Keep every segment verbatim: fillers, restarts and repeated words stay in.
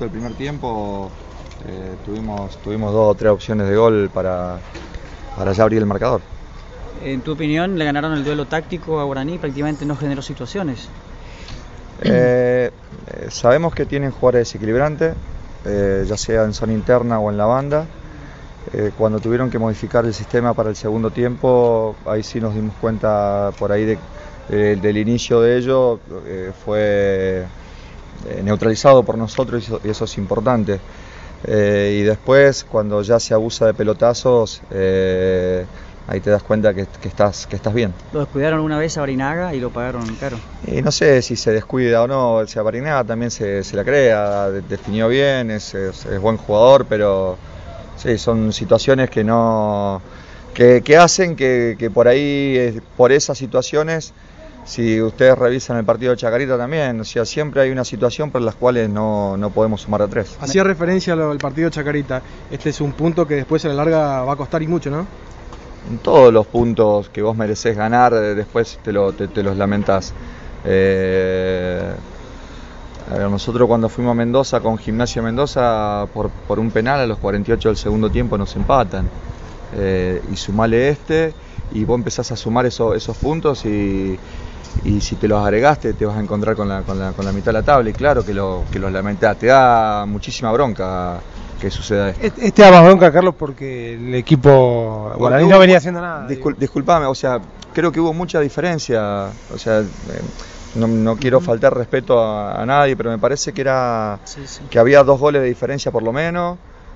del primer tiempo eh, tuvimos, tuvimos dos o tres opciones de gol para, para ya abrir el marcador. En tu opinión, le ganaron el duelo táctico a Guaraní, prácticamente no generó situaciones. Eh, eh, sabemos que tienen jugadores desequilibrantes, eh, ya sea en zona interna o en la banda. Eh, cuando tuvieron que modificar el sistema para el segundo tiempo, ahí sí nos dimos cuenta por ahí de, eh, del inicio de ello, eh, fue eh, neutralizado por nosotros y eso, y eso es importante. Eh, y después, cuando ya se abusa de pelotazos, eh, ahí te das cuenta que, que, estás, que estás bien. Lo descuidaron una vez a Barinaga y lo pagaron caro. Y no sé si se descuida o no, o sea, Barinaga también se, se la crea, definió bien, es, es, es buen jugador, pero sí, son situaciones que no que, que hacen que, que por ahí, por esas situaciones, si ustedes revisan el partido de Chacarita también, o sea, siempre hay una situación por las cuales no, no podemos sumar a tres. Hacía referencia al partido de Chacarita, este es un punto que después a la larga va a costar y mucho, ¿no? En todos los puntos que vos merecés ganar, después te, lo, te, te los lamentás. Eh, a ver, nosotros cuando fuimos a Mendoza con Gimnasia Mendoza, por, por un penal a los cuarenta y ocho del segundo tiempo nos empatan. Eh, y sumale este, y vos empezás a sumar eso, esos puntos y, y si te los agregaste te vas a encontrar con la, con la, con la mitad de la tabla y claro que, lo, que los lamentás, te da muchísima bronca que suceda esto. Este da más bronca, Carlos, porque el equipo Guaraní no venía haciendo nada. Discul disculpame, o sea, creo que hubo mucha diferencia, o sea, eh, no, no quiero uh-huh. faltar respeto a, a nadie, pero me parece que era sí, sí. que había dos goles de diferencia por lo menos,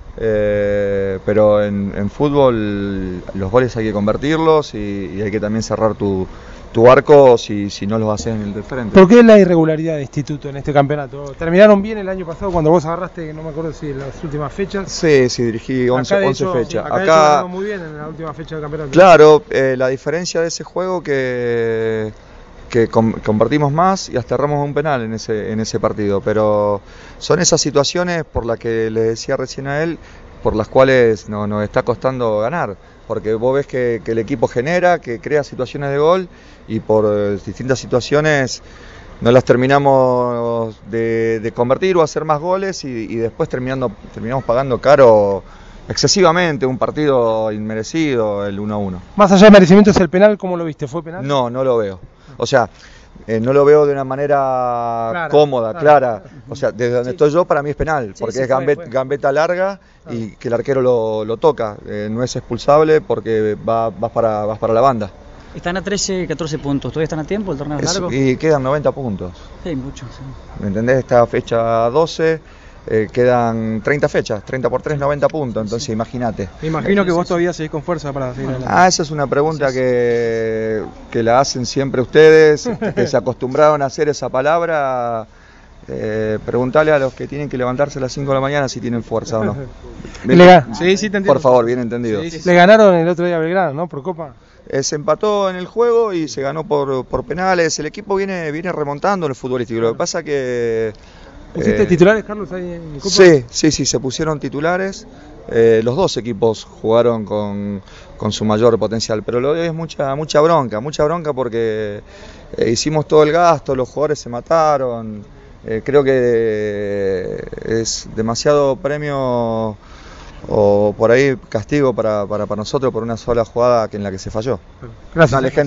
eh, pero en, en fútbol los goles hay que convertirlos y, y hay que también cerrar tu, tu arco si, si no los haces en el de frente. ¿Por qué la irregularidad de Instituto en este campeonato? ¿Terminaron bien el año pasado cuando vos agarraste, no me acuerdo si en las últimas fechas? Sí, sí, dirigí once, acá once hecho, fechas. Acá, acá acá muy bien en la última fecha del campeonato. Claro, eh, la diferencia de ese juego que, que com compartimos más y hasta erramos un penal en ese, en ese partido, pero son esas situaciones por las que le decía recién a él, por las cuales no, nos está costando ganar. Porque vos ves que, que el equipo genera, que crea situaciones de gol y por eh, distintas situaciones no las terminamos de, de convertir o hacer más goles y, y después terminando, terminamos pagando caro excesivamente un partido inmerecido, el uno a uno. Más allá de merecimientos, el penal, ¿cómo lo viste? ¿Fue penal? No, no lo veo. O sea, eh, no lo veo de una manera clara, cómoda, clara. clara. O sea, desde donde sí. estoy yo para mí es penal, sí, porque sí, es gambet, fue, fue. gambeta larga claro. y que el arquero lo, lo toca. Eh, no es expulsable porque va, vas, para, vas para la banda. Están a trece, catorce puntos, ¿todavía están a tiempo? ¿El torneo es largo? Y quedan noventa puntos. Sí, mucho. Sí. ¿Me entendés? Esta fecha doce, eh, quedan treinta fechas, treinta por tres, noventa puntos, entonces sí. imagínate. Me imagino que vos todavía seguís con fuerza para seguir adelante. Ah, esa es una pregunta sí, sí. Que, que la hacen siempre ustedes, que se acostumbraron a hacer esa palabra. Eh, preguntale a los que tienen que levantarse a las cinco de la mañana si tienen fuerza o no. Le sí, sí, te entiendo. Por favor, bien entendido. Sí, sí, sí. Le ganaron el otro día a Belgrano, ¿no? Por Copa. Eh, se empató en el juego y se ganó por, por penales. El equipo viene, viene remontando en el futbolístico. Lo que pasa que... ¿Pusiste eh, titulares, Carlos, ahí en Copa? Sí, sí, sí, se pusieron titulares. Eh, los dos equipos jugaron con, con su mayor potencial, pero lo de hoy es mucha, mucha bronca, mucha bronca porque eh, hicimos todo el gasto, los jugadores se mataron. Eh, creo que es demasiado premio o por ahí castigo para, para, para nosotros por una sola jugada que en la que se falló. Gracias. Dale, gente.